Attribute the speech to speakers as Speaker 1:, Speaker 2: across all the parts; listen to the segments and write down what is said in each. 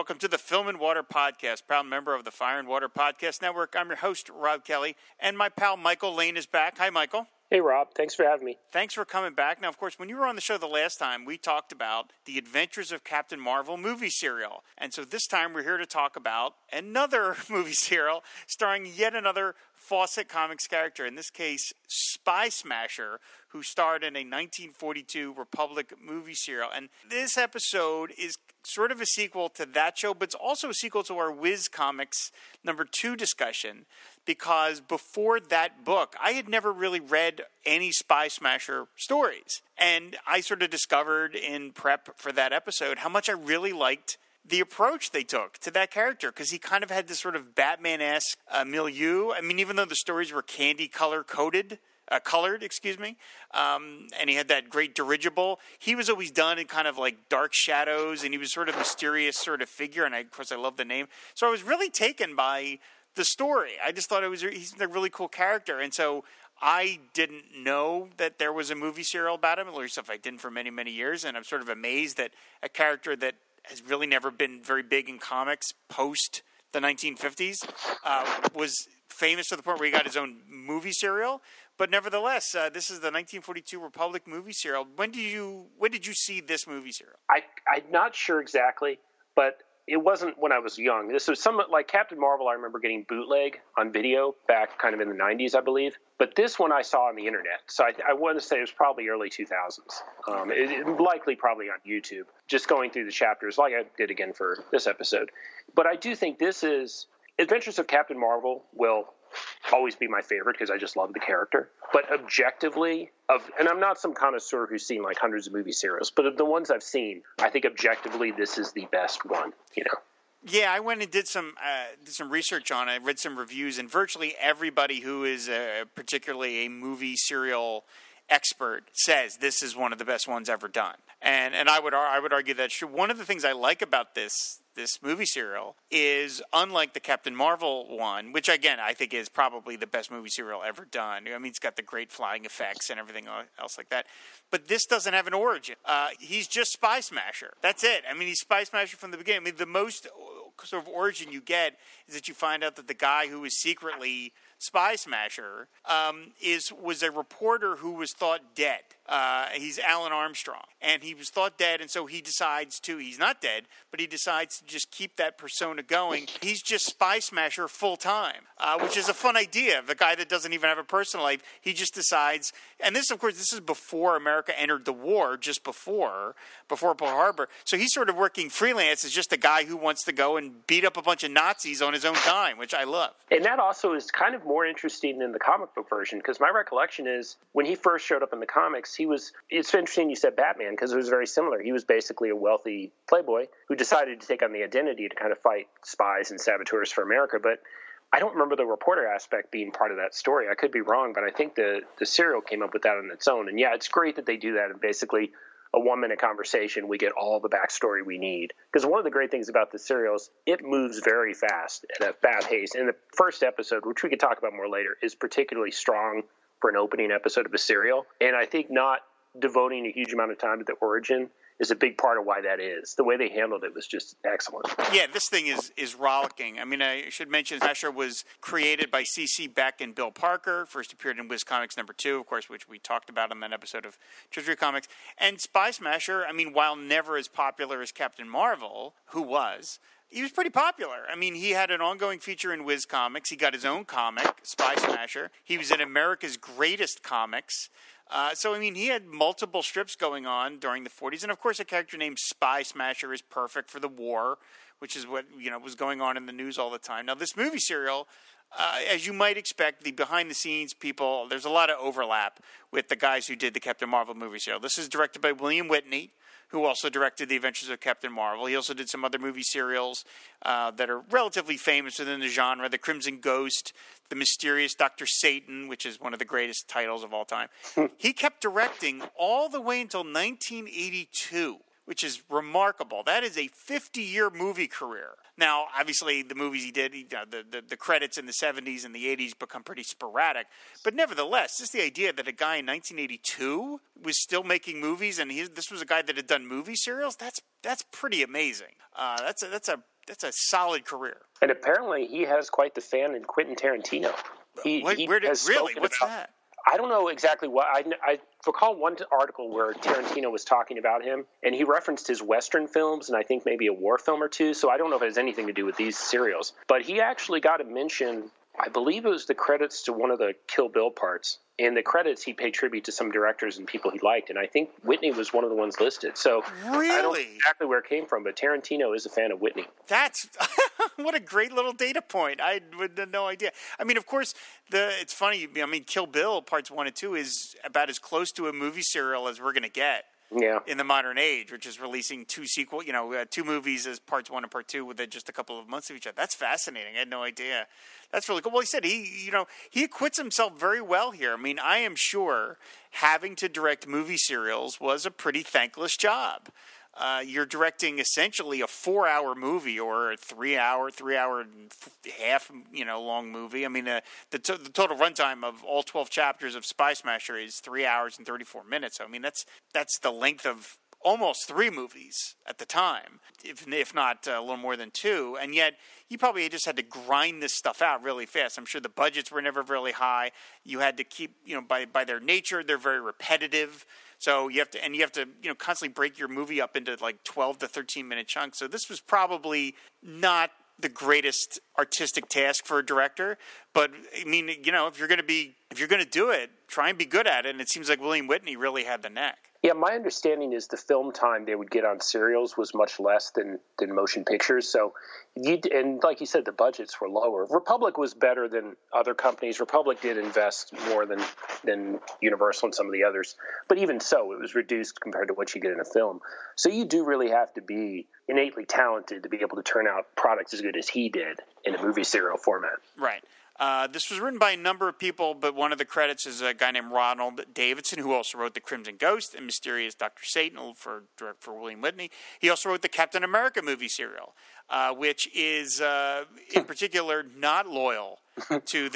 Speaker 1: welcome to the Film and Water Podcast, proud member of the Fire and Water Podcast Network. I'm your host, Rob Kelly, and my pal Michael Lane is back. Hi, Michael.
Speaker 2: Hey, Rob. Thanks for having me.
Speaker 1: Thanks for coming back. Now, of course, when you were on the show the last time, we talked about the Adventures of Captain Marvel movie serial. And so this time we're here to talk about another movie serial starring yet another Fawcett Comics character, in this case, Spy Smasher, who starred in a 1942 Republic movie serial. And this episode is sort of a sequel to that show, but it's also a sequel to our Wiz Comics #2 discussion, because before that book, I had never really read any Spy Smasher stories. And I sort of discovered in prep for that episode how much I really liked the approach they took to that character, because he kind of had this sort of Batman-esque milieu. I mean, even though the stories were candy colored, and he had that great dirigible, he was always done in kind of like dark shadows, and he was sort of mysterious sort of figure, and of course I love the name. So I was really taken by the story. I just thought he's a really cool character, and so I didn't know that there was a movie serial about him, at least if I didn't for many, many years, and I'm sort of amazed that a character that has really never been very big in comics post the 1950s was famous to the point where he got his own movie serial. But nevertheless, this is the 1942 Republic movie serial. When did you see this movie serial?
Speaker 2: I'm not sure exactly, but it wasn't when I was young. This was somewhat like Captain Marvel. I remember getting bootleg on video back kind of in the 90s, I believe. But this one I saw on the internet. So I want to say it was probably early 2000s. Likely probably on YouTube, just going through the chapters like I did again for this episode. But I do think this is Adventures of Captain Marvel will always be my favorite because I just love the character. But objectively, and I'm not some connoisseur who's seen like hundreds of movie serials, but of the ones I've seen, I think objectively this is the best one, you know.
Speaker 1: Yeah, I went and did some research on it, read some reviews, and virtually everybody who is particularly a movie serial expert says this is one of the best ones ever done. And I would argue that's true. One of the things I like about this movie serial is, unlike the Captain Marvel one, which again I think is probably the best movie serial ever done. I mean, it's got the great flying effects and everything else like that. But this doesn't have an origin. He's just Spy Smasher. That's it. I mean, he's Spy Smasher from the beginning. I mean, the most sort of origin you get is that you find out that the guy who is secretly Spy Smasher was a reporter who was thought dead. He's Alan Armstrong, and he was thought dead, and so he decides he's not dead, but he decides to just keep that persona going. He's just Spy Smasher full time, which is a fun idea. The guy that doesn't even have a personal life, he just decides, and this is before America entered the war, just before Pearl Harbor, so he's sort of working freelance as just a guy who wants to go and beat up a bunch of Nazis on his own time, which I love.
Speaker 2: And that also is kind of more interesting in the comic book version, because my recollection is when he first showed up in the comics, it's interesting you said Batman, because it was very similar. He was basically a wealthy playboy who decided to take on the identity to kind of fight spies and saboteurs for America. But I don't remember the reporter aspect being part of that story. I could be wrong, but I think the serial came up with that on its own. And yeah, it's great that they do that in basically a 1-minute conversation. We get all the backstory we need. Because one of the great things about the serials, it moves very fast at a fast pace. And the first episode, which we could talk about more later, is particularly strong for an opening episode of a serial. And I think not devoting a huge amount of time to the origin is a big part of why that is. The way they handled it was just excellent.
Speaker 1: Yeah, this thing is rollicking. I mean, I should mention Smasher was created by C.C. Beck and Bill Parker, first appeared in Wiz Comics #2, of course, which we talked about in that episode of Treasury Comics. And Spy Smasher, I mean, while never as popular as Captain Marvel, he was pretty popular. I mean, he had an ongoing feature in Wiz Comics. He got his own comic, Spy Smasher. He was in America's Greatest Comics. So, I mean, he had multiple strips going on during the 40s. And, of course, a character named Spy Smasher is perfect for the war, which is what, was going on in the news all the time. Now, this movie serial, as you might expect, the behind-the-scenes people, there's a lot of overlap with the guys who did the Captain Marvel movie serial. This is directed by William Whitney, who also directed The Adventures of Captain Marvel. He also did some other movie serials that are relatively famous within the genre, The Crimson Ghost, The Mysterious Dr. Satan, which is one of the greatest titles of all time. He kept directing all the way until 1982, which is remarkable. That is a 50-year movie career. Now, obviously, the movies he did, the credits in the 70s and the 80s become pretty sporadic. But nevertheless, just the idea that a guy in 1982 was still making movies, and this was a guy that had done movie serials, that's pretty amazing. That's that's a solid career.
Speaker 2: And apparently he has quite the fan in Quentin Tarantino.
Speaker 1: What's that?
Speaker 2: I don't know exactly what. I recall one article where Tarantino was talking about him, and he referenced his Western films and I think maybe a war film or two. So I don't know if it has anything to do with these serials. But he actually got a mention. I believe it was the credits to one of the Kill Bill parts. In the credits, he paid tribute to some directors and people he liked, and I think Whitney was one of the ones listed. So
Speaker 1: really?
Speaker 2: I don't know exactly where it came from, but Tarantino is a fan of Whitney.
Speaker 1: That's what a great little data point. I would have no idea. I mean, of course, it's funny. I mean, Kill Bill Parts 1 and 2 is about as close to a movie serial as we're going to get.
Speaker 2: Yeah.
Speaker 1: In the modern age, which is releasing two movies as parts 1 and part 2 within just a couple of months of each other. That's fascinating. I had no idea. That's really cool. Well, he said he acquits himself very well here. I mean, I am sure having to direct movie serials was a pretty thankless job. You're directing essentially a 4-hour movie or a 3-hour and a half, long movie. I mean, the total runtime of all 12 chapters of Spy Smasher is 3 hours and 34 minutes. So, I mean, that's the length of almost 3 movies at the time, if not a little more than 2. And yet, you probably just had to grind this stuff out really fast. I'm sure the budgets were never really high. You had to keep, by their nature, they're very repetitive. So you have to constantly break your movie up into like 12 to 13 minute chunks. So this was probably not the greatest artistic task for a director, but I mean, if you're going to do it, try and be good at it. And it seems like William Whitney really had the knack.
Speaker 2: Yeah, my understanding is the film time they would get on serials was much less than motion pictures. So, and like you said, the budgets were lower. Republic was better than other companies. Republic did invest more than Universal and some of the others. But even so, it was reduced compared to what you get in a film. So you do really have to be innately talented to be able to turn out products as good as he did in a movie serial format.
Speaker 1: Right. This was written by a number of people, but one of the credits is a guy named Ronald Davidson, who also wrote The Crimson Ghost and Mysterious Dr. Satan for William Whitney. He also wrote the Captain America movie serial, which is in particular not loyal to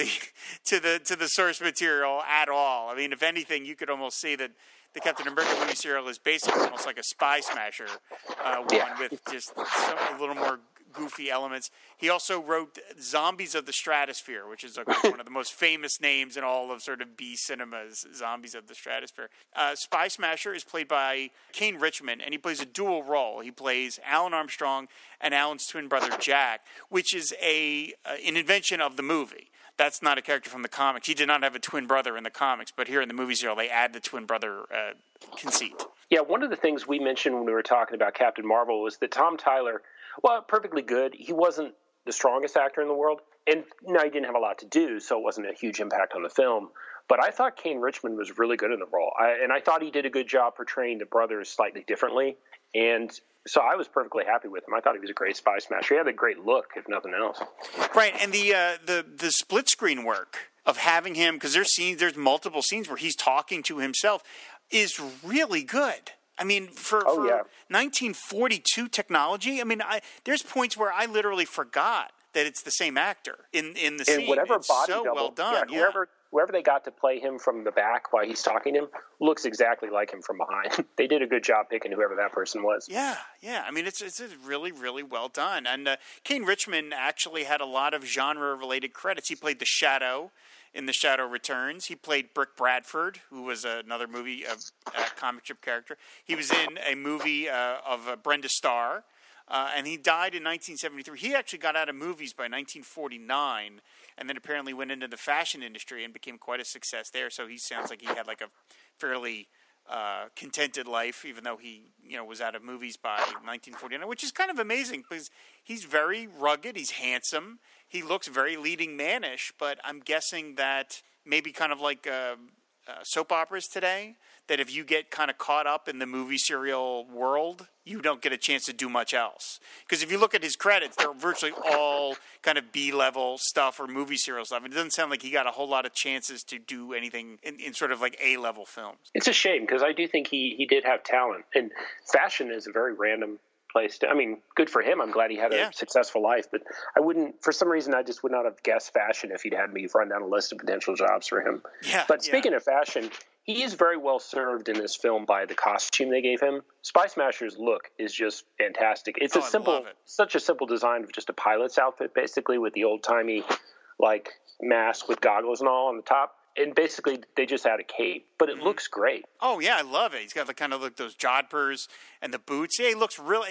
Speaker 1: the source material at all. I mean, if anything, you could almost see that the Captain America movie serial is basically almost like a Spy Smasher one with just a little more goofy elements. He also wrote Zombies of the Stratosphere, which is one of the most famous names in all of sort of B cinemas, Zombies of the Stratosphere. Spy Smasher is played by Kane Richmond, and he plays a dual role. He plays Alan Armstrong and Alan's twin brother Jack, which is an invention of the movie. That's not a character from the comics. He did not have a twin brother in the comics, but here in the movie serial, they add the twin brother conceit. Yeah,
Speaker 2: one of the things we mentioned when we were talking about Captain Marvel was that Tom Tyler, well, perfectly good. He wasn't the strongest actor in the world. And no, he didn't have a lot to do, so it wasn't a huge impact on the film. But I thought Kane Richmond was really good in the role. And I thought he did a good job portraying the brothers slightly differently. And so I was perfectly happy with him. I thought he was a great Spy Smasher. He had a great look, if nothing else.
Speaker 1: Right, and the split screen work of having him, because there's multiple scenes where he's talking to himself, is really good. I mean, for 1942 technology, I mean, there's points where I literally forgot that it's the same actor in the scene.
Speaker 2: And whatever
Speaker 1: it's
Speaker 2: body
Speaker 1: so
Speaker 2: double,
Speaker 1: well done.
Speaker 2: Yeah, whoever they got to play him from the back while he's talking to him looks exactly like him from behind. They did a good job picking whoever that person was.
Speaker 1: Yeah. I mean, it's really, really well done. And Kane Richmond actually had a lot of genre-related credits. He played the Shadow in The Shadow Returns. He played Brick Bradford, who was another movie of comic strip character. He was in a movie of Brenda Starr, and he died in 1973. He actually got out of movies by 1949, and then apparently went into the fashion industry and became quite a success there. So he sounds like he had like a fairly contented life, even though he was out of movies by 1949, which is kind of amazing because he's very rugged, he's handsome, he looks very leading man-ish, but I'm guessing that maybe kind of like soap operas today, that if you get kind of caught up in the movie serial world, you don't get a chance to do much else. Because if you look at his credits, they're virtually all kind of B-level stuff or movie serial stuff. It doesn't sound like he got a whole lot of chances to do anything in sort of like A-level films.
Speaker 2: It's a shame because I do think he did have talent. And fashion is a very random place to, I mean, good for him. I'm glad he had a successful life, but I wouldn't, for some reason, I just would not have guessed fashion if he'd had me run down a list of potential jobs for him.
Speaker 1: Yeah,
Speaker 2: but speaking of fashion, he is very well served in this film by the costume they gave him. Spy Smasher's look is just fantastic. It's such a simple design of just a pilot's outfit, basically, with the old-timey, like, mask with goggles and all on the top. And basically, they just add a cape, but it looks great.
Speaker 1: Oh yeah, I love it. He's got the kind of like those jodhpurs and the boots. Yeah, he looks real.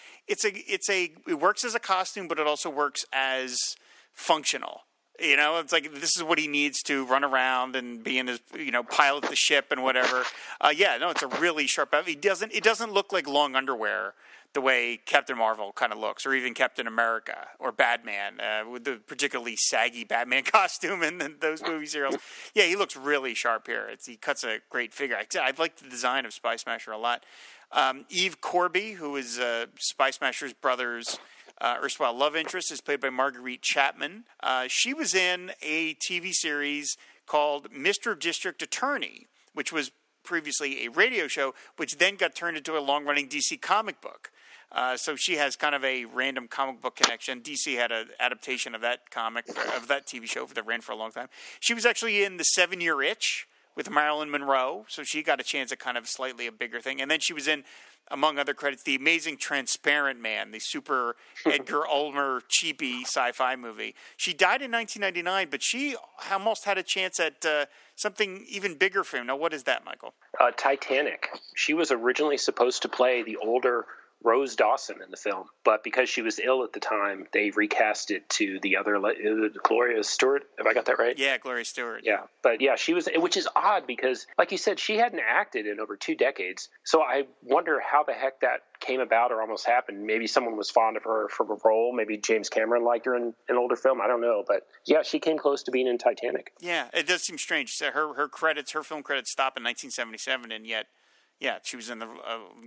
Speaker 1: It works as a costume, but it also works as functional. You know, it's like this is what he needs to run around and be in his, pilot the ship and whatever. It's a really sharp. It doesn't look like long underwear the way Captain Marvel kind of looks, or even Captain America or Batman with the particularly saggy Batman costume in those movie serials. Yeah, he looks really sharp here. He cuts a great figure. I like the design of Spy Smasher a lot. Eve Corby, who is Spy Smasher's brother's erstwhile love interest, is played by Marguerite Chapman. She was in a TV series called Mr. District Attorney, which was previously a radio show, which then got turned into a long-running DC comic book. So she has kind of a random comic book connection. DC had an adaptation of that TV show that ran for a long time. She was actually in The 7-Year Itch with Marilyn Monroe, so she got a chance at kind of slightly a bigger thing. And then she was in, among other credits, The Amazing Transparent Man, the super Edgar Ulmer cheapy sci-fi movie. She died in 1999, but she almost had a chance at something even bigger for him. Now, what is that, Michael?
Speaker 2: Titanic. She was originally supposed to play the older Rose Dawson in the film, but because she was ill at the time, they recast it to the other Gloria Stewart. Have I got that right?
Speaker 1: Yeah, Gloria Stewart.
Speaker 2: Yeah, but yeah, she was, which is odd because, like you said, she hadn't acted in over 2 decades. So I wonder how the heck that came about or almost happened. Maybe someone was fond of her for a role. Maybe James Cameron liked her in an older film. I don't know, but yeah, she came close to being in Titanic.
Speaker 1: Yeah, it does seem strange. So her film credits stop in 1977, and yet. Yeah, she was in the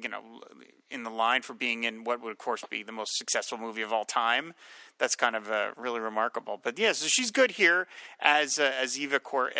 Speaker 1: in the line for being in what would of course be the most successful movie of all time. That's kind of really remarkable. But yeah, so she's good here as Eve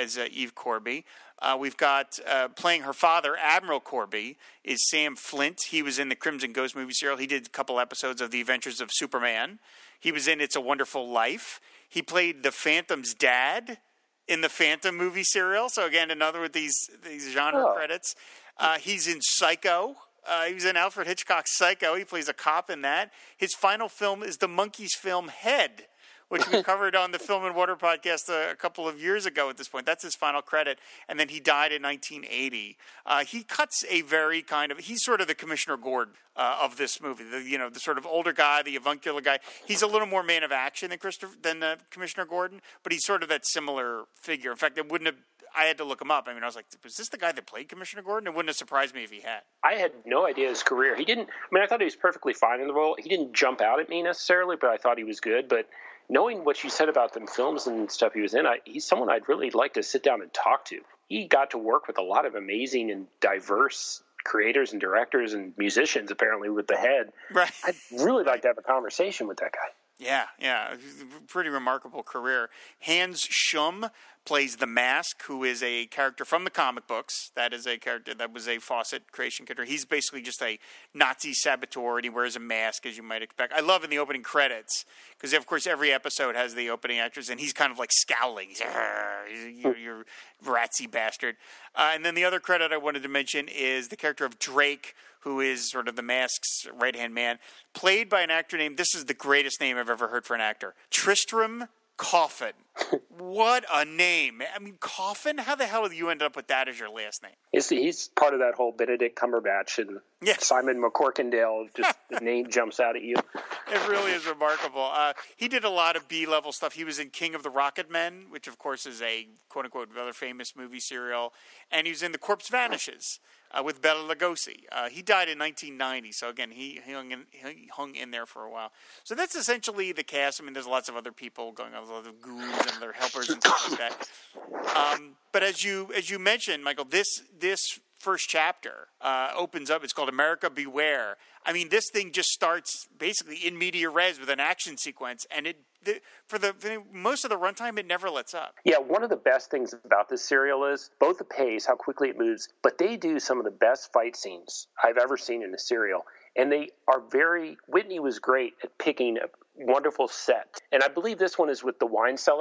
Speaker 1: Corby. We've got playing her father, Admiral Corby, is Sam Flint. He was in the Crimson Ghost movie serial. He did a couple episodes of The Adventures of Superman. He was in It's a Wonderful Life. He played the Phantom's dad in the Phantom movie serial. So again, another with these genre credits. He's in Psycho. He was in Alfred Hitchcock's Psycho. He plays a cop in that. His final film is the Monkees film Head, which we covered on the Film and Water podcast a couple of years ago at this point. That's his final credit. And then he died in 1980. He cuts a very he's sort of the Commissioner Gordon of this movie. The sort of older guy, the avuncular guy. He's a little more man of action than Commissioner Gordon, but he's sort of that similar figure. In fact, I had to look him up. I was like, was this the guy that played Commissioner Gordon? It wouldn't have surprised me if he had.
Speaker 2: I had no idea his career. He didn't. I thought he was perfectly fine in the role. He didn't jump out at me necessarily, but I thought he was good. But knowing what you said about the films and stuff he was in, he's someone I'd really like to sit down and talk to. He got to work with a lot of amazing and diverse creators and directors and musicians, apparently, with The Head.
Speaker 1: Right.
Speaker 2: I'd really like to have a conversation with that guy.
Speaker 1: Yeah. Pretty remarkable career. Hans Schumm plays the Mask, who is a character from the comic books. That is a character that was a Fawcett creation character. He's basically just a Nazi saboteur, and he wears a mask, as you might expect. I love in the opening credits, because, of course, every episode has the opening actress, and he's kind of like scowling. He's you ratsy bastard. And then the other credit I wanted to mention is the character of Drake, who is sort of the Mask's right-hand man, played by an actor named, this is the greatest name I've ever heard for an actor, Tristram Coffin. What a name. Coffin? How the hell did you end up with that as your last name?
Speaker 2: He's part of that whole Benedict Cumberbatch and Simon McCorkindale. Just the name jumps out at you.
Speaker 1: It really is remarkable. He did a lot of B-level stuff. He was in King of the Rocket Men, which, of course, is a quote-unquote rather famous movie serial. And he was in The Corpse Vanishes with Bela Lugosi. He died in 1990, so again, he hung in there for a while. So that's essentially the cast. There's lots of other people going on, lots of goons and other helpers and stuff like that. But as you mentioned, Michael, this first chapter opens up. It's called America Beware. This thing just starts basically in media res with an action sequence, and for most of the runtime, it never lets up.
Speaker 2: Yeah, one of the best things about this serial is both the pace, how quickly it moves, but they do some of the best fight scenes I've ever seen in a serial. And they are Whitney was great at picking a wonderful set. And I believe this one is with the wine cellar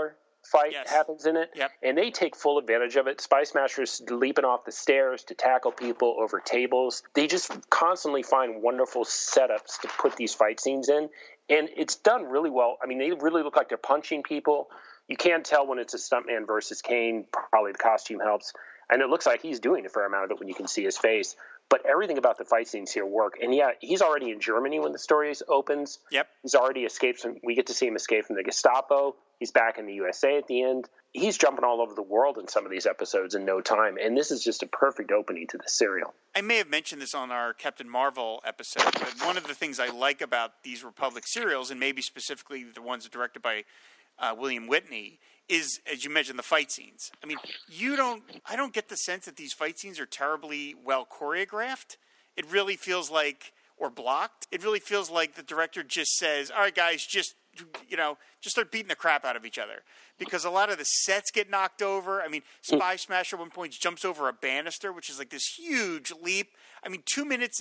Speaker 2: fight happens in it,
Speaker 1: Yep.
Speaker 2: and they take full advantage of it. Spy Smasher's leaping off the stairs to tackle people over tables. They just constantly find wonderful setups to put these fight scenes in, and it's done really well. I mean, they really look like they're punching people. You can't tell when it's a stuntman versus Kane. Probably the costume helps. And it looks like he's doing a fair amount of it when you can see his face. But everything about the fight scenes here work. And yeah, he's already in Germany when the story opens.
Speaker 1: Yep.
Speaker 2: He's already escaped we get to see him escape from the Gestapo. He's back in the USA at the end. He's jumping all over the world in some of these episodes in no time. And this is just a perfect opening to the serial.
Speaker 1: I may have mentioned this on our Captain Marvel episode, but one of the things I like about these Republic serials, and maybe specifically the ones directed by William Whitney, is, as you mentioned, the fight scenes. I mean, I don't get the sense that these fight scenes are terribly well choreographed. It really feels like, or blocked. It really feels like the director just says, all right, guys, just start beating the crap out of each other. Because a lot of the sets get knocked over. I mean, Spy Smasher at one point jumps over a banister, which is like this huge leap. I mean,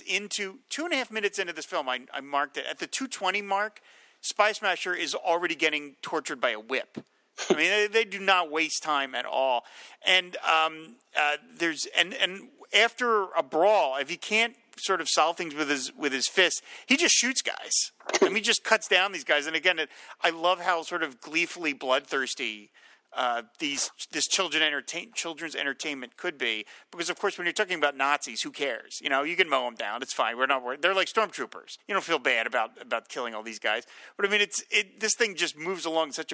Speaker 1: 2.5 minutes into this film, I marked it. At the 2:20 mark, Spy Smasher is already getting tortured by a whip. I mean, they do not waste time at all. And there's after a brawl, if he can't sort of solve things with his fists, he just shoots guys. I mean, he just cuts down these guys. And again, I love how sort of gleefully bloodthirsty this children's entertainment could be, because of course when you're talking about Nazis, who cares? You know, you can mow them down. It's fine. We're not worried. They're like stormtroopers. You don't feel bad about killing all these guys. But I mean, this thing just moves along at such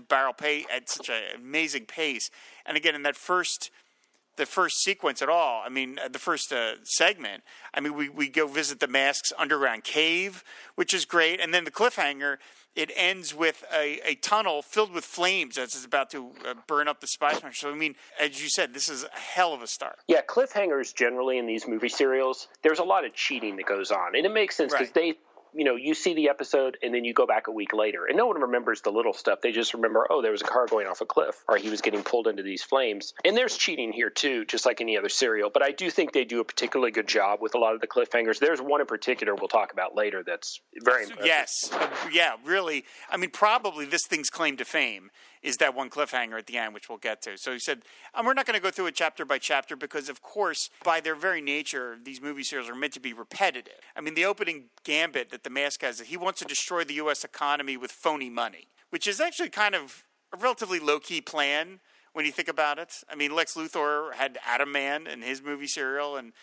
Speaker 1: an amazing pace. And again, in the first sequence at all, I mean, the first segment, I mean, we go visit the Mask's underground cave, which is great. And then the cliffhanger, it ends with a tunnel filled with flames as it's about to burn up the Spy Smasher. So, I mean, as you said, this is a hell of a start.
Speaker 2: Yeah, cliffhangers generally in these movie serials, there's a lot of cheating that goes on. And it makes sense because you see the episode and then you go back a week later and no one remembers the little stuff. They just remember, oh, there was a car going off a cliff or he was getting pulled into these flames. And there's cheating here too, just like any other serial. But I do think they do a particularly good job with a lot of the cliffhangers. There's one in particular we'll talk about later that's very impressive.
Speaker 1: Yes. Yeah, really. I mean, probably this thing's claim to fame is that one cliffhanger at the end, which we'll get to. So he said, we're not going to go through it chapter by chapter because, of course, by their very nature, these movie serials are meant to be repetitive. I mean, the opening gambit that the Mask has, he wants to destroy the U.S. economy with phony money, which is actually kind of a relatively low-key plan when you think about it. I mean, Lex Luthor had Atom Man in his movie serial, and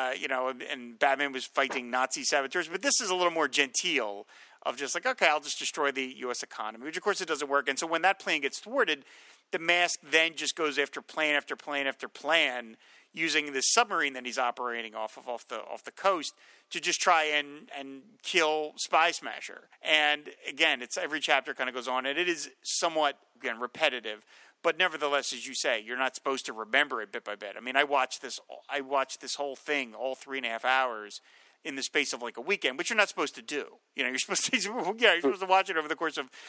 Speaker 1: and Batman was fighting Nazi saboteurs. But this is a little more genteel, of just like, okay, I'll just destroy the U.S. economy, which of course it doesn't work. And so when that plan gets thwarted, the Mask then just goes after plan after plan after plan, using this submarine that he's operating off the coast to just try and kill Spy Smasher. And again, it's every chapter kind of goes on, and it is somewhat, again, repetitive. But nevertheless, as you say, you're not supposed to remember it bit by bit. I mean, I watched this whole thing, all 3.5 hours, in the space of like a weekend, which you're not supposed to do. You know, you're supposed to watch it over the course of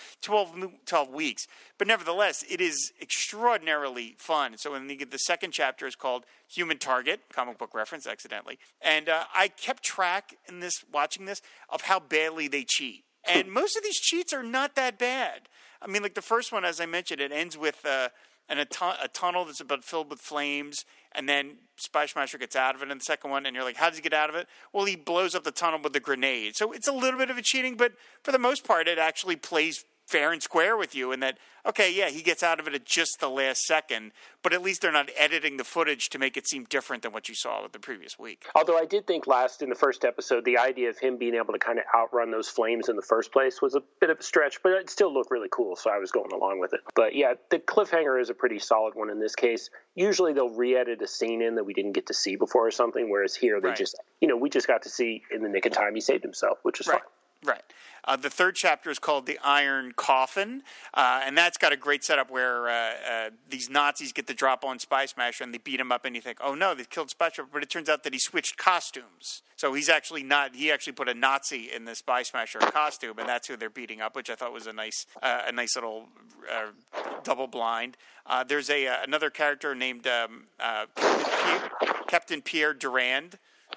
Speaker 1: 12 weeks. But nevertheless, it is extraordinarily fun. So the second chapter is called Human Target, comic book reference accidentally. And I kept track in watching this of how badly they cheat. And most of these cheats are not that bad. I mean, like the first one, as I mentioned, it ends with a tunnel that's about filled with flames, and then Spy Smasher gets out of it in the second one, and you're like, how does he get out of it? Well, he blows up the tunnel with a grenade. So it's a little bit of a cheating, but for the most part, it actually plays fair and square with you in that, okay, yeah, he gets out of it at just the last second, but at least they're not editing the footage to make it seem different than what you saw the previous week.
Speaker 2: Although I did think in the first episode, the idea of him being able to kind of outrun those flames in the first place was a bit of a stretch, but it still looked really cool, so I was going along with it. But yeah, the cliffhanger is a pretty solid one in this case. Usually they'll re-edit a scene in that we didn't get to see before or something, whereas here they we just got to see in the nick of time he saved himself, which is fine.
Speaker 1: Right. The third chapter is called The Iron Coffin, and that's got a great setup where these Nazis get the drop on Spy Smasher, and they beat him up, and you think, oh, no, they've killed Spy Smasher, but it turns out that he switched costumes. So he's actually not – he actually put a Nazi in the Spy Smasher costume, and that's who they're beating up, which I thought was a nice little double blind. There's another character named Captain Pierre Durand,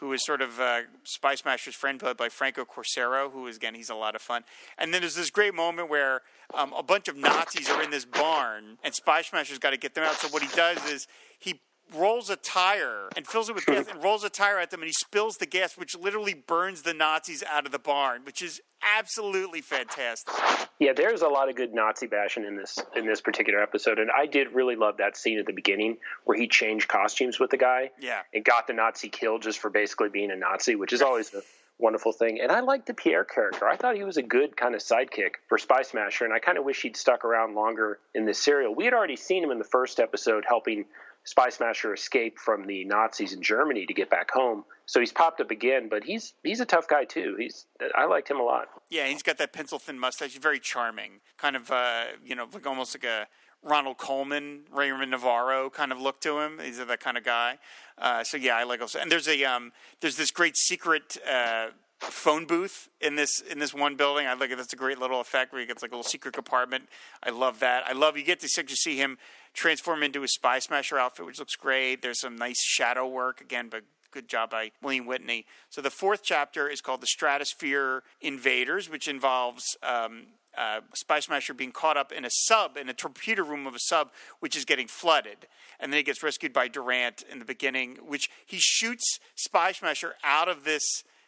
Speaker 1: who is sort of Spy Smasher's friend, played by Franco Corsaro, who is, again, he's a lot of fun. And then there's this great moment where a bunch of Nazis are in this barn, and Spy Smasher's got to get them out. So what he does is he rolls a tire and fills it with gas and rolls a tire at them, and he spills the gas, which literally burns the Nazis out of the barn, which is absolutely fantastic.
Speaker 2: Yeah, there's a lot of good Nazi bashing in this particular episode, and I did really love that scene at the beginning where he changed costumes with the guy and got the Nazi killed just for basically being a Nazi, which is always a wonderful thing. And I liked the Pierre character. I thought he was a good kind of sidekick for Spy Smasher, and I kind of wish he'd stuck around longer in this serial. We had already seen him in the first episode helping Spy Smasher escape from the Nazis in Germany to get back home. So he's popped up again, but he's a tough guy too. I liked him a lot.
Speaker 1: Yeah, he's got that pencil-thin mustache. He's very charming. Kind of, like almost like a Ronald Coleman, Raymond Navarro kind of look to him. He's that kind of guy. So yeah, I like also. And there's this great secret phone booth in this one building. I like it. That's a great little effect where he gets like a little secret compartment. I love that. You get to see him transform into a Spy Smasher outfit, which looks great. There's some nice shadow work again, but good job by William Whitney. So the fourth chapter is called The Stratosphere Invaders, which involves Spy Smasher being caught up in a torpedo room of a sub, which is getting flooded. And then he gets rescued by Durant in the beginning, which he shoots Spy Smasher out of the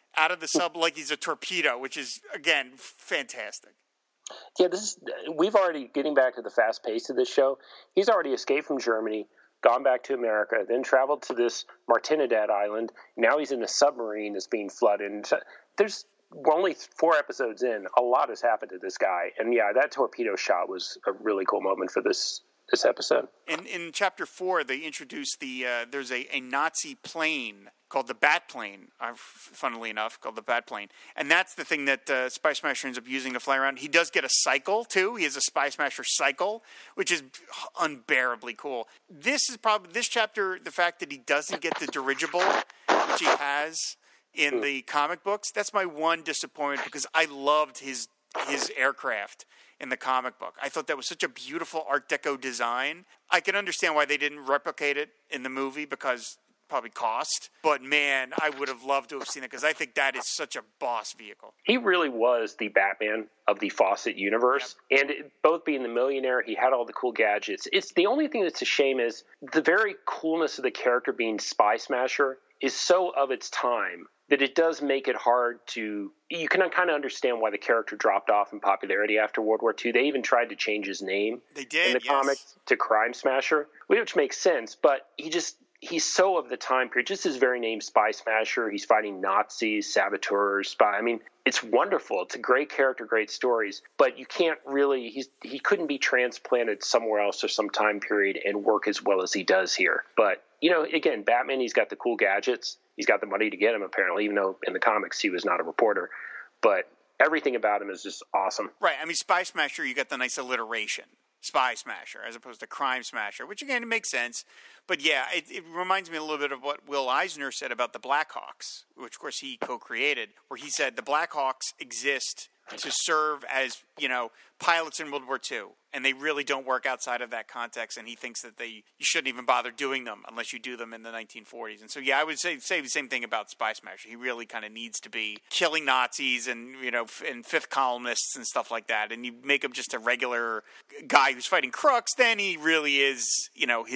Speaker 1: sub like he's a torpedo, which is, again, fantastic.
Speaker 2: Yeah, we've already, getting back to the fast pace of this show, he's already escaped from Germany, gone back to America, then traveled to this Martinidad island. Now he's in a submarine that's being flooded. And there's only 4 episodes in. A lot has happened to this guy. And yeah, that torpedo shot was a really cool moment for this episode.
Speaker 1: In chapter 4, they introduce there's a Nazi plane called the Bat Plane, funnily enough, called the Bat Plane. And that's the thing that Spy Smasher ends up using to fly around. He does get a cycle, too. He has a Spy Smasher cycle, which is unbearably cool. This chapter, the fact that he doesn't get the dirigible, which he has in the comic books, that's my one disappointment, because I loved his aircraft in the comic book. I thought that was such a beautiful Art Deco design. I can understand why they didn't replicate it in the movie, because probably cost. But man, I would have loved to have seen it, because I think that is such a boss vehicle.
Speaker 2: He really was the Batman of the Fawcett universe. Yep. And both being the millionaire, he had all the cool gadgets. It's the only thing that's a shame is the very coolness of the character being Spy Smasher is so of its time that it does make it hard to... You can kind of understand why the character dropped off in popularity after World War II. They even tried to change his name in the comics to Crime Smasher, which makes sense, but he's so of the time period. Just his very name, Spy Smasher. He's fighting Nazis, saboteurs, I mean, it's wonderful. It's a great character, great stories, but you can't really... He couldn't be transplanted somewhere else or some time period and work as well as he does here. But, again, Batman, he's got the cool gadgets. He's got the money to get him, apparently, even though in the comics he was not a reporter. But everything about him is just awesome.
Speaker 1: Right. I mean, Spy Smasher, you got the nice alliteration. Spy Smasher, as opposed to Crime Smasher, which, again, it makes sense. But, yeah, it reminds me a little bit of what Will Eisner said about the Blackhawks, which, of course, he co-created, where he said the Blackhawks exist to serve as, pilots in World War II, and they really don't work outside of that context, and he thinks that you shouldn't even bother doing them unless you do them in the 1940s. And so, yeah, I would say the same thing about Spy Smasher. He really kind of needs to be killing Nazis and, and fifth columnists and stuff like that, and you make him just a regular guy who's fighting crooks, then he really is,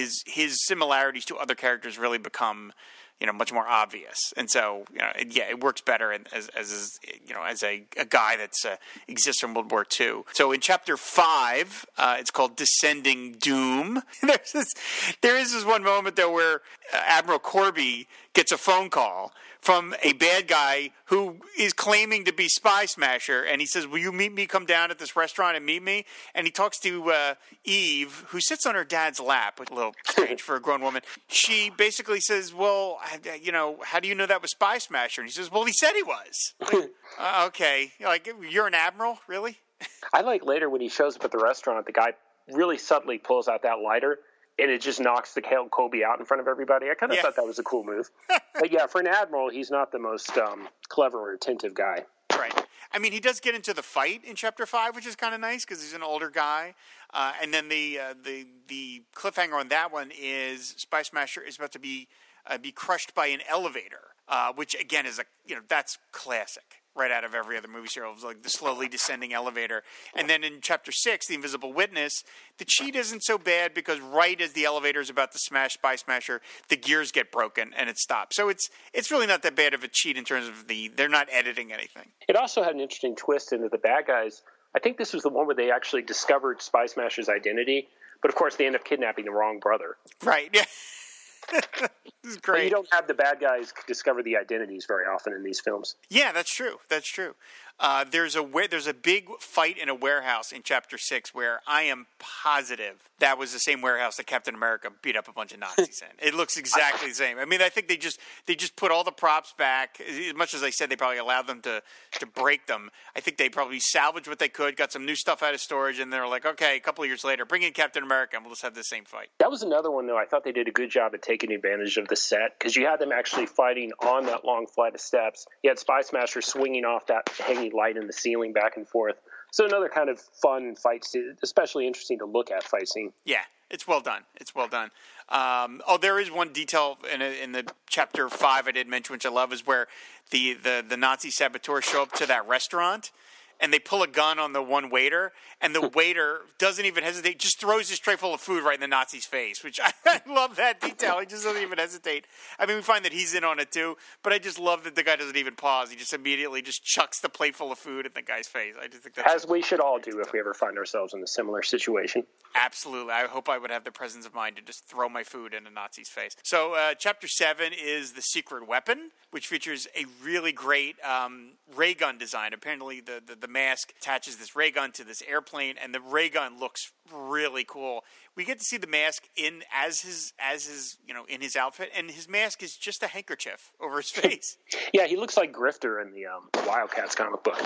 Speaker 1: his similarities to other characters really become... much more obvious. And so, it works better as a guy that's exists from World War II. So in chapter 5, it's called Descending Doom. There is this one moment, though, where Admiral Corby gets a phone call from a bad guy who is claiming to be Spy Smasher, and he says, will you come down at this restaurant and meet me? And he talks to Eve, who sits on her dad's lap, a little strange for a grown woman. She basically says, well, how do you know that was Spy Smasher? And he says, well, he said he was. Okay. You're an admiral? Really?
Speaker 2: I like later when he shows up at the restaurant, the guy really subtly pulls out that lighter, and it just knocks the Kobe out in front of everybody. I kind of thought that was a cool move. But yeah, for an admiral, he's not the most clever or attentive guy.
Speaker 1: Right. I mean, he does get into the fight in Chapter 5, which is kind of nice because he's an older guy. And then the cliffhanger on that one is Spy Smasher is about to be crushed by an elevator, which again is that's classic. Right out of every other movie serial. It was like the slowly descending elevator. And then in Chapter 6, The Invisible Witness, the cheat isn't so bad because right as the elevator is about to smash Spy Smasher, the gears get broken and it stops. So it's really not that bad of a cheat in terms of they're not editing anything.
Speaker 2: It also had an interesting twist into the bad guys. I think this was the one where they actually discovered Spy Smasher's identity, but of course they end up kidnapping the wrong brother.
Speaker 1: Right, yeah. This is great.
Speaker 2: But you don't have the bad guys discover the identities very often in these films.
Speaker 1: Yeah, that's true. That's true. There's a big fight in a warehouse in Chapter 6 where I am positive that was the same warehouse that Captain America beat up a bunch of Nazis in. It looks exactly the same. I mean, I think they just put all the props back. As much as I said they probably allowed them to break them, I think they probably salvaged what they could, got some new stuff out of storage, and they were like, okay, a couple of years later, bring in Captain America and we'll just have the same fight.
Speaker 2: That was another one, though. I thought they did a good job at taking advantage of the set because you had them actually fighting on that long flight of steps. You had Spy Smasher swinging off that hanging light in the ceiling back and forth. So another kind of fun fight scene, especially interesting to look at fight scene.
Speaker 1: Yeah, it's well done. It's well done. There is one detail in the Chapter 5 I did mention, which I love, is where the Nazi saboteurs show up to that restaurant and they pull a gun on the one waiter, and the waiter doesn't even hesitate, just throws his tray full of food right in the Nazi's face, which I love that detail. He just doesn't even hesitate. I mean, we find that he's in on it too, but I just love that the guy doesn't even pause. He just immediately just chucks the plate full of food in the guy's face. I just think that's
Speaker 2: as we should all do if we ever find ourselves in a similar situation.
Speaker 1: Absolutely. I hope I would have the presence of mind to just throw my food in a Nazi's face. So Chapter 7 is The Secret Weapon, which features a really great ray gun design. Apparently the mask attaches this ray gun to this airplane, and the ray gun looks really cool. We get to see the mask in his in his outfit, and his mask is just a handkerchief over his face.
Speaker 2: Yeah, he looks like Grifter in the Wildcats comic book.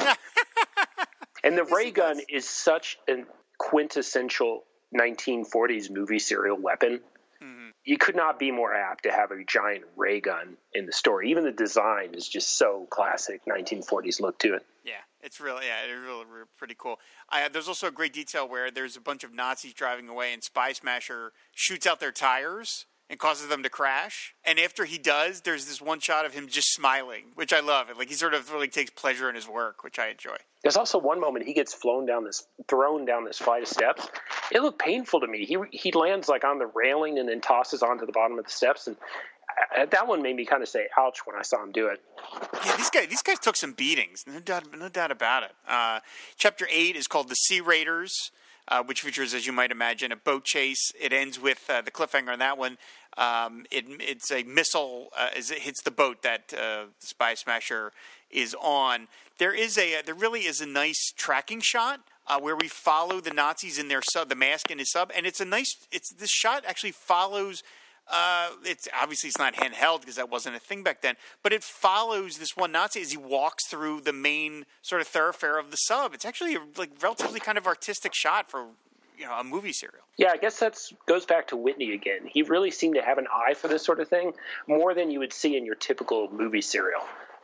Speaker 2: And the ray gun is such a quintessential 1940s movie serial weapon. Mm-hmm. You could not be more apt to have a giant ray gun in the story. Even the design is just so classic 1940s look to it.
Speaker 1: Yeah, it's really pretty cool. There's also a great detail where there's a bunch of Nazis driving away, and Spy Smasher shoots out their tires and causes them to crash. And after he does, there's this one shot of him just smiling, which I love. Like he sort of really takes pleasure in his work, which I enjoy. There's
Speaker 2: also one moment he gets thrown down this flight of steps. It looked painful to me. He lands like on the railing and then tosses onto the bottom of the steps, and that one made me kind of say ouch when I saw him do it.
Speaker 1: Yeah, these guys took some beatings, no doubt about it. Chapter 8 is called The Sea Raiders, which features, as you might imagine, a boat chase. It ends with the cliffhanger on that one. It's a missile as it hits the boat that Spy Smasher is on. There really is a nice tracking shot where we follow the Nazis in their sub, the mask in his sub, and this shot actually follows. It's not handheld because that wasn't a thing back then, but it follows this one Nazi as he walks through the main sort of thoroughfare of the sub. It's actually a relatively kind of artistic shot for a movie serial.
Speaker 2: Yeah, I guess that goes back to Whitney again. He really seemed to have an eye for this sort of thing more than you would see in your typical movie serial.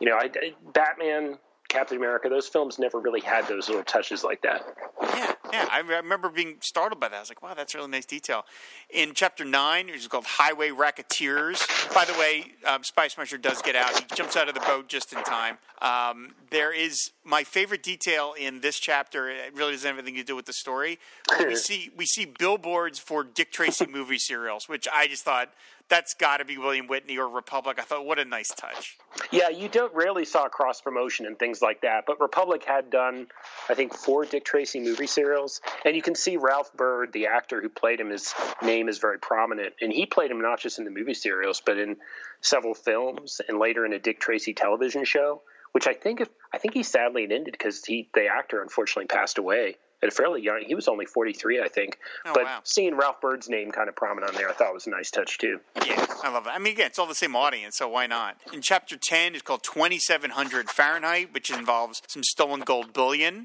Speaker 2: Batman, Captain America, those films never really had those little touches like that.
Speaker 1: Yeah. I remember being startled by that. I was like, wow, that's a really nice detail. In Chapter 9, which is called Highway Racketeers. By the way, Spy Smasher does get out. He jumps out of the boat just in time. There is my favorite detail in this chapter. It really doesn't have anything to do with the story. We see billboards for Dick Tracy movie serials, which I just thought, that's got to be William Whitney or Republic. I thought, what a nice touch.
Speaker 2: Yeah, you rarely saw cross-promotion and things like that, but Republic had done, I think, 4 Dick Tracy movie serials, and you can see Ralph Byrd, the actor who played him, his name is very prominent, and he played him not just in the movie serials, but in several films, and later in a Dick Tracy television show, which I think he sadly ended because the actor unfortunately passed away. At a fairly young, he was only 43, I think.
Speaker 1: Oh,
Speaker 2: but
Speaker 1: wow.
Speaker 2: Seeing Ralph Byrd's name kind of prominent on there, I thought was a nice touch too.
Speaker 1: Yeah, I love that. I mean, again, it's all the same audience, so why not? In Chapter 10, it's called 2700 Fahrenheit, which involves some stolen gold bullion.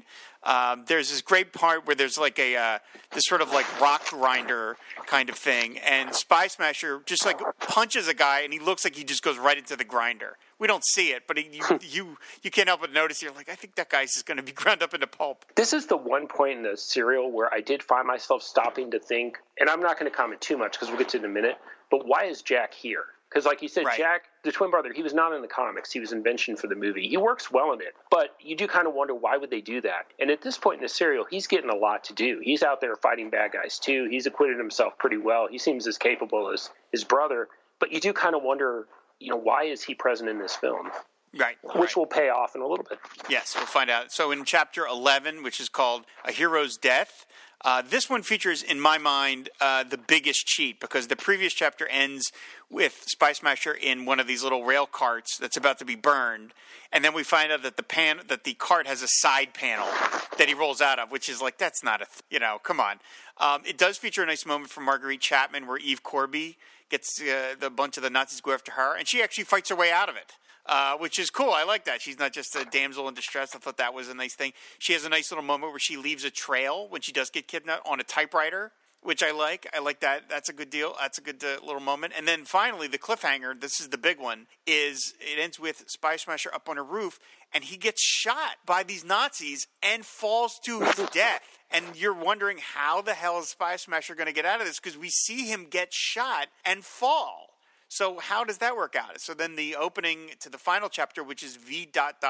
Speaker 1: There's this great part where there's like this sort of like rock grinder kind of thing, and Spy Smasher just like punches a guy, and he looks like he just goes right into the grinder. We don't see it, but you can't help but notice. You're like, I think that guy's just going to be ground up into pulp.
Speaker 2: This is the one point in the serial where I did find myself stopping to think, and I'm not going to comment too much because we'll get to it in a minute, but why is Jack here? Because like you said, right. Jack, the twin brother, he was not in the comics. He was invention for the movie. He works well in it, but you do kind of wonder why would they do that? And at this point in the serial, he's getting a lot to do. He's out there fighting bad guys too. He's acquitted himself pretty well. He seems as capable as his brother, but you do kind of wonder, why is he present in this film?
Speaker 1: Right.
Speaker 2: Which will pay off in a little bit.
Speaker 1: Yes, we'll find out. So in Chapter 11, which is called A Hero's Death, this one features, in my mind, the biggest cheat, because the previous chapter ends with Spy Smasher in one of these little rail carts that's about to be burned, and then we find out that the cart has a side panel that he rolls out of, which is like, that's not come on. It does feature a nice moment from Marguerite Chapman where Eve Corby gets the bunch of the Nazis go after her, and she actually fights her way out of it. Which is cool. I like that. She's not just a damsel in distress. I thought that was a nice thing. She has a nice little moment where she leaves a trail when she does get kidnapped on a typewriter, which I like. I like that. That's a good deal. That's a good little moment. And then finally, the cliffhanger, this is the big one, is it ends with Spy Smasher up on a roof, and he gets shot by these Nazis and falls to his death. And you're wondering, how the hell is Spy Smasher going to get out of this? Because we see him get shot and fall. So how does that work out? So then the opening to the final chapter, which is V ...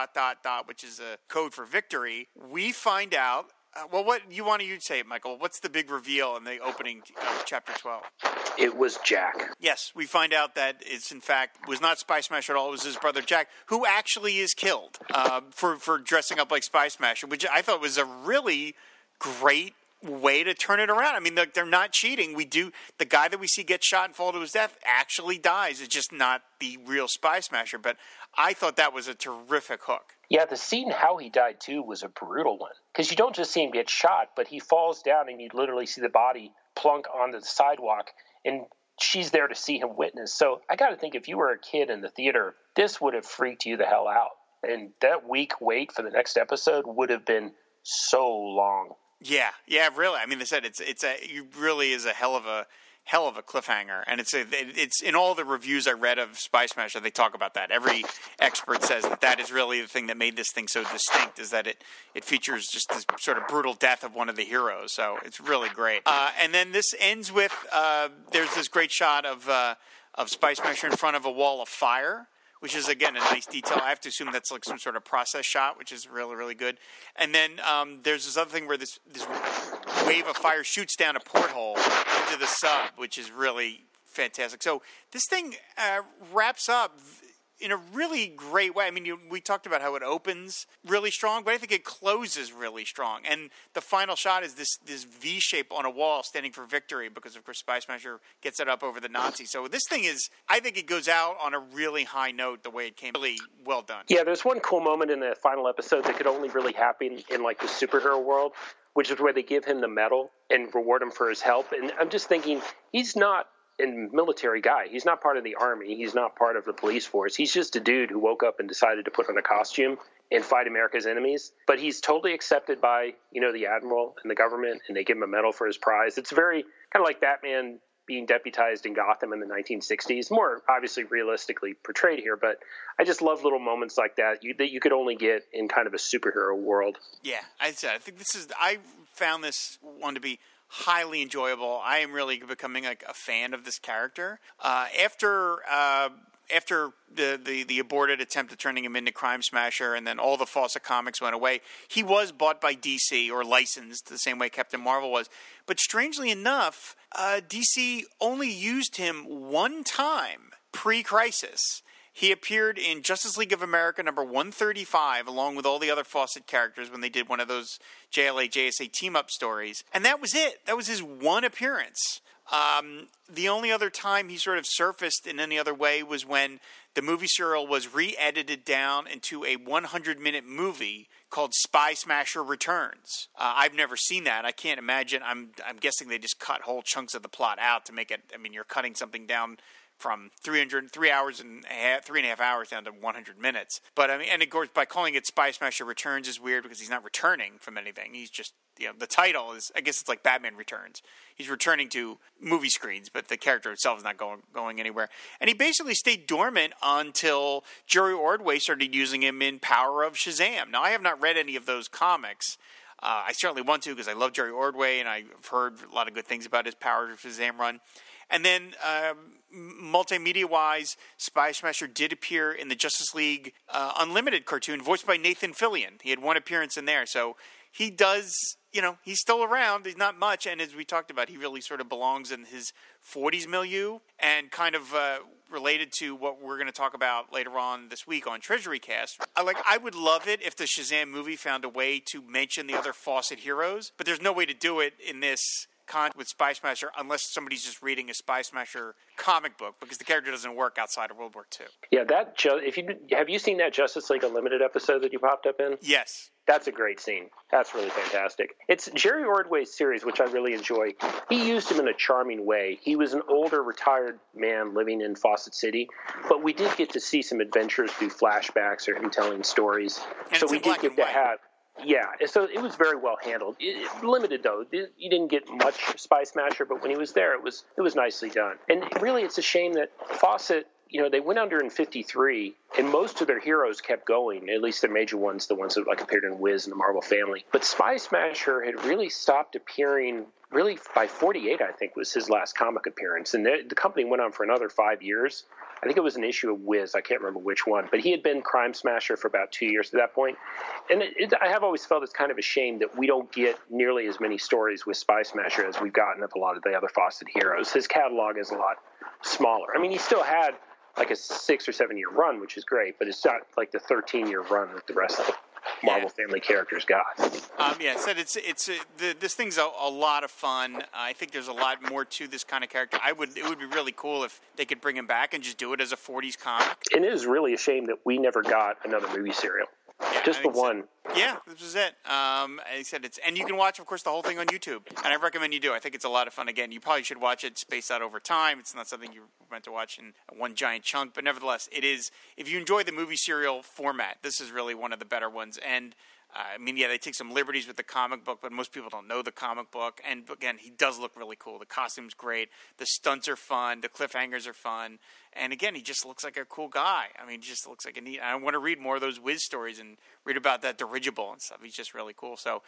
Speaker 1: which is a code for victory, we find out, what you say, Michael? What's the big reveal in the opening of Chapter 12?
Speaker 2: It was Jack.
Speaker 1: Yes, we find out that it's, in fact, was not Spy Smasher at all. It was his brother Jack, who actually is killed for dressing up like Spy Smasher, which I thought was a really great way to turn it around. I mean, they're not cheating. The guy that we see get shot and fall to his death actually dies. It's just not the real Spy Smasher, but I thought that was a terrific hook.
Speaker 2: Yeah, the scene how he died too was a brutal one, because you don't just see him get shot, but he falls down and you literally see the body plunk onto the sidewalk, and she's there to see him witness. So I got to think, if you were a kid in the theater, this would have freaked you the hell out, and that week wait for the next episode would have been so long.
Speaker 1: Yeah, really. I mean, they said it really is a hell of a cliffhanger, and it's in all the reviews I read of Spy Smasher, they talk about that. Every expert says that is really the thing that made this thing so distinct, is that it features just this sort of brutal death of one of the heroes. So it's really great. And then this ends with there's this great shot of Spy Smasher in front of a wall of fire, which is, again, a nice detail. I have to assume that's like some sort of process shot, which is really, really good. And then there's this other thing where this wave of fire shoots down a porthole into the sub, which is really fantastic. So this thing wraps up in a really great way. I mean, we talked about how it opens really strong, but I think it closes really strong. And the final shot is this V shape on a wall standing for victory, because, of course, Spy Smasher gets it up over the Nazis. So this thing I think it goes out on a really high note the way it came. Really well done.
Speaker 2: Yeah, there's one cool moment in the final episode that could only really happen in like the superhero world, which is where they give him the medal and reward him for his help. And I'm just thinking, he's not a military guy. He's not part of the army. He's not part of the police force. He's just a dude who woke up and decided to put on a costume and fight America's enemies. But he's totally accepted by, the admiral and the government, and they give him a medal for his prize. It's very kind of like Batman being deputized in Gotham in the 1960s, more obviously realistically portrayed here. But I just love little moments like that you could only get in kind of a superhero world.
Speaker 1: Yeah, I think I found this one to be highly enjoyable. I am really becoming like a fan of this character. After the aborted attempt at turning him into Crime Smasher, and then all the Fawcett comics went away, he was bought by DC, or licensed the same way Captain Marvel was. But strangely enough, DC only used him one time pre-Crisis. He appeared in Justice League of America number 135, along with all the other Fawcett characters, when they did one of those JLA, JSA team-up stories. And that was it. That was his one appearance. The only other time he sort of surfaced in any other way was when the movie serial was re-edited down into a 100-minute movie called Spy Smasher Returns. I've never seen that. I can't imagine. I'm guessing they just cut whole chunks of the plot out to make it. I mean, you're cutting something down from 3 hours and a half, 3.5 hours down to 100 minutes. But I mean, and of course, by calling it Spy Smasher Returns is weird because he's not returning from anything. He's just, the title is, I guess it's like Batman Returns. He's returning to movie screens, but the character itself is not going anywhere. And he basically stayed dormant until Jerry Ordway started using him in Power of Shazam. Now, I have not read any of those comics. I certainly want to because I love Jerry Ordway, and I've heard a lot of good things about his Power of Shazam run. And then, multimedia-wise, Spy Smasher did appear in the Justice League Unlimited cartoon, voiced by Nathan Fillion. He had one appearance in there, so he does, he's still around. He's not much, and as we talked about, he really sort of belongs in his 40s milieu, and kind of related to what we're going to talk about later on this week on Treasury Cast. I would love it if the Shazam movie found a way to mention the other Fawcett heroes, but there's no way to do it in this with Spy Smasher unless somebody's just reading a Spy Smasher comic book, because the character doesn't work outside of World War II.
Speaker 2: Yeah, have you seen that Justice League Unlimited episode that you popped up in?
Speaker 1: Yes.
Speaker 2: That's a great scene. That's really fantastic. It's Jerry Ordway's series, which I really enjoy. He used him in a charming way. He was an older, retired man living in Fawcett City, but we did get to see some adventures through flashbacks or him telling stories.
Speaker 1: And
Speaker 2: so we did get to have. Yeah, so it was very well handled. Limited though, you didn't get much Spy Smasher, but when he was there, it was nicely done. And really, it's a shame that Fawcett, they went under in '53, and most of their heroes kept going. At least the major ones, the ones that appeared in Wiz and the Marvel Family. But Spy Smasher had really stopped appearing. Really, by '48, I think, was his last comic appearance, and the company went on for another 5 years. I think it was an issue of Wiz. I can't remember which one, but he had been Crime Smasher for about 2 years at that point. And I have always felt it's kind of a shame that we don't get nearly as many stories with Spy Smasher as we've gotten of a lot of the other Fawcett heroes. His catalog is a lot smaller. I mean, he still had like a 6 or 7 year run, which is great, but it's not like the 13-year run that the rest of the Marvel Family characters got.
Speaker 1: This thing's a lot of fun. I think there's a lot more to this kind of character. It would be really cool if they could bring him back and just do it as a 40s comic.
Speaker 2: And it is really a shame that we never got another movie serial.
Speaker 1: Yeah,
Speaker 2: just the one.
Speaker 1: Yeah, this is it. I said and you can watch, of course, the whole thing on YouTube. And I recommend you do. I think it's a lot of fun. Again, you probably should watch it spaced out over time. It's not something you're meant to watch in one giant chunk. But nevertheless, it is. If you enjoy the movie serial format, this is really one of the better ones. And they take some liberties with the comic book, but most people don't know the comic book. And again, he does look really cool. The costume's great. The stunts are fun. The cliffhangers are fun. And again, he just looks like a cool guy. I mean, he just looks like a neat. I want to read more of those Wiz stories and read about that dirigible and stuff. He's just really cool. So,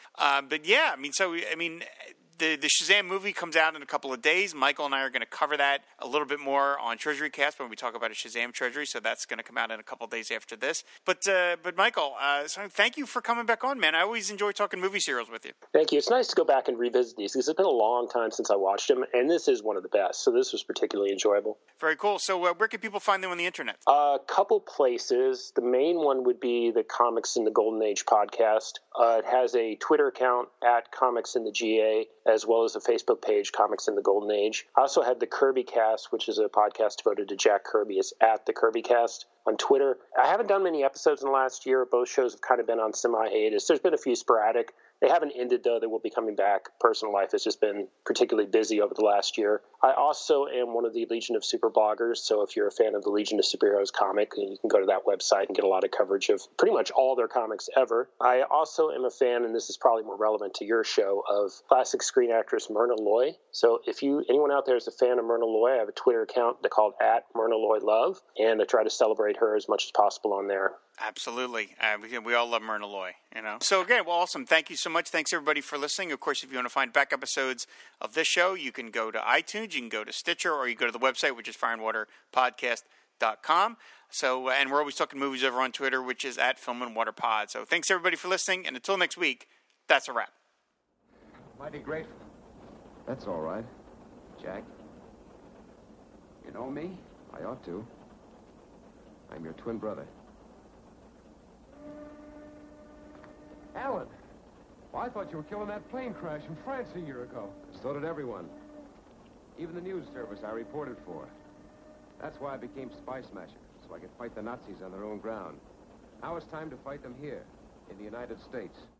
Speaker 1: the Shazam movie comes out in a couple of days. Michael and I are going to cover that a little bit more on Treasury Cast when we talk about a Shazam Treasury. So that's going to come out in a couple of days after this. But Michael, so thank you for coming back on, man. I always enjoy talking movie serials with you.
Speaker 2: Thank you. It's nice to go back and revisit these because it's been a long time since I watched them, and this is one of the best. So this was particularly enjoyable.
Speaker 1: Very cool. So where can people find them on the internet?
Speaker 2: A couple places. The main one would be the Comics in the Golden Age podcast. It has a Twitter account at Comics in the GA, as well as a Facebook page, Comics in the Golden Age. I also have the Kirby Cast, which is a podcast devoted to Jack Kirby. It's at the Kirby Cast on Twitter. I haven't done many episodes in the last year. Both shows have kind of been on semi-hiatus. There's been a few sporadic. They haven't ended, though. They will be coming back. Personal life has just been particularly busy over the last year. I also am one of the Legion of Super bloggers, so if you're a fan of the Legion of Superheroes comic, you can go to that website and get a lot of coverage of pretty much all their comics ever. I also am a fan, and this is probably more relevant to your show, of classic screen actress Myrna Loy. So if anyone out there is a fan of Myrna Loy, I have a Twitter account called @MyrnaLoyLove, and I try to celebrate her as much as possible on there.
Speaker 1: Absolutely. We all love Myrna Loy, So again, awesome. Thank you so much. Thanks everybody for listening. Of course, if you want to find back episodes of this show, you can go to iTunes, you can go to Stitcher, or you go to the website, which is fireandwaterpodcast.com. So, and we're always talking movies over on Twitter, which is @FilmandWaterPod. So thanks everybody for listening. And until next week, that's a wrap.
Speaker 3: Mighty grateful. That's all right. Jack, you know me? I ought to. I'm your twin brother.
Speaker 4: Alan, well, I thought you were killing that plane crash in France a year ago.
Speaker 3: So did everyone. Even the news service I reported for. That's why I became Spy Smasher, so I could fight the Nazis on their own ground. Now it's time to fight them here, in the United States.